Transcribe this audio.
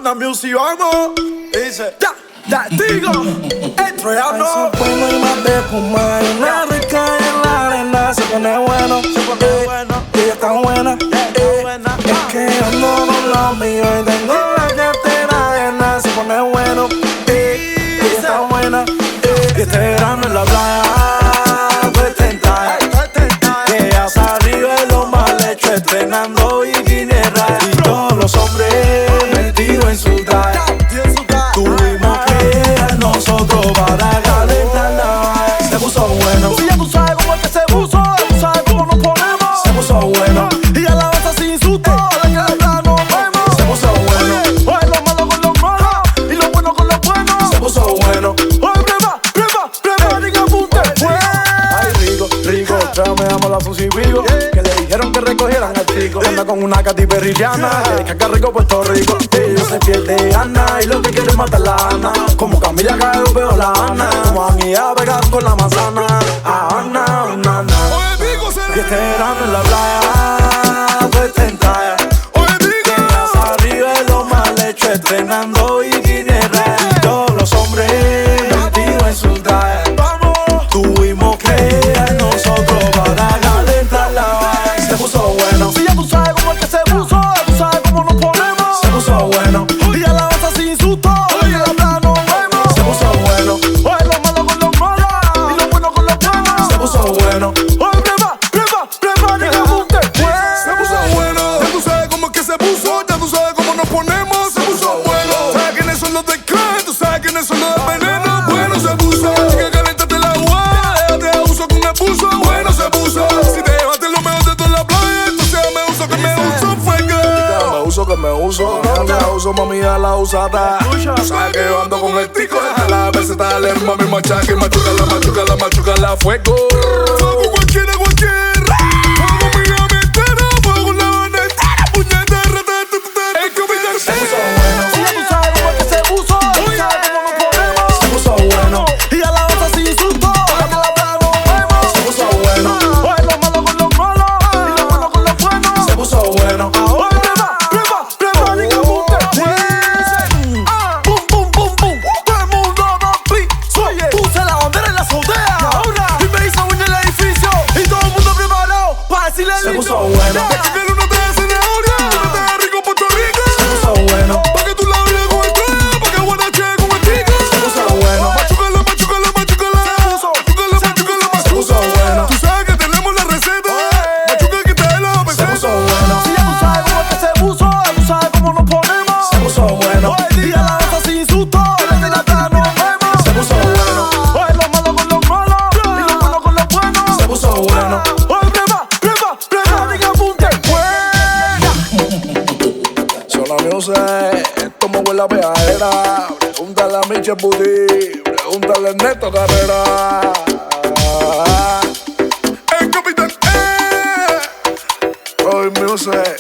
Una music, vamos. Dice, ya, digo, entreando. Se pone y más de fumar y una rica en la arena. Se pone bueno, y ella está buena, Es que ando con lo mío y tengo la cartera llena. Se pone bueno, y ella está buena, Y este verano en la playa fue tentar. Que hasta arriba es lo mal hecho, estrenando bikini raya. Y todos los hombres metidos en su traje. Tuvimos que ir a nosotros para calentar la vaina. Se puso bueno. Si ya tú sabes cómo es que se puso, tú sabes cómo nos ponemos. Se puso bueno. Y a la base sin susto, a la que de verdad nos vemos. Se puso bueno. Oye, lo malo con lo malo y lo bueno con lo bueno. Se puso bueno. Oye, prueba, diga apunte. Ay, rico, tráeme amo la Susi Vigo. Que le dijeron que recogieran al chico. Anda con una Katy Perry Rihanna. Que acá rico Puerto Rico. Ella se pierde Ana y lo que quiere es matar la Ana. Como Camila cae veo la Ana. Como Ania pegar con la manzana. A Ana, una Ana. Y este verano en la playa fue tentar. Que hasta arriba es lo mal hecho, estrenando bikini raya. Y todos los hombres metidos en su traje. Tuvimos que ir a nosotros para calentar la vaina. Se puso bueno. Si ya tú sabes cómo es que se puso, tú sabes cómo nos ponemos. Se puso bueno. Y a la base sin susto, a la que de verdad nos vemos. Se puso bueno. Oye, lo malo con lo malo y lo bueno con lo bueno. Se puso bueno. Oye, prueba, diga apunte. Se puso bueno, ya tú sabes cómo es que se puso, ya tú sabes cómo nos ponemos. Se puso bueno, sabes quiénes son los de crack, tú sabes quiénes son los de veneno. Bueno se puso, chica caléntate la agua, te abuso con abuso. Bueno se puso, si te llevaste lo mejor de toda la playa, entonces me uso que me uso, fue girl. Me uso que me uso. La uso, mami, a la usada. Tú sabes que yo ando con el tico, desde la vez dale, mami, machaque, machuca la fuego. Fuego cualquiera. Fuego mi llave entera, fuego la banda entera, puñeta, el capitán Se puso bueno. Si ya tú sabes cómo es que se puso, tú sabes cómo nos ponemos. Se puso bueno. Y a la base sin susto, a la que de verdad nos vemos. Se puso bueno. Oye, lo malo con lo malo y lo bueno con lo bueno. Se puso bueno. Oye, prueba, diga apunte. Boom. Todo el mundo nos piso. Puse la bandera en la azotea. Y me hizo un en el edificio. Y todo el mundo preparado para decirle Se lindo. puso bueno. Que no te hace zanahoria, no te da rico Puerto Rico. Se puso bueno. Pa' que tú la bailes con el traje, pa' que guarache con el tico. Se puso bueno. Machucala. Se puso bueno. Tú sabes que tenemos la receta. Machuca que te la Se peseta. puso bueno. Si ya tú sabes cómo es que se puso, tú sabes cómo nos ponemos. Se puso bueno. Y a la base sin susto, a la que de verdad nos vemos. Se puso bueno. Oye, lo malo con lo malo y lo bueno con lo bueno. Se puso bueno. Oye, prueba, diga apunte. Sola music, esto me huele a peadera. Pregúntale a Michel Boutique, pregúntale a Neto Carrera. El capitán, Roy Music.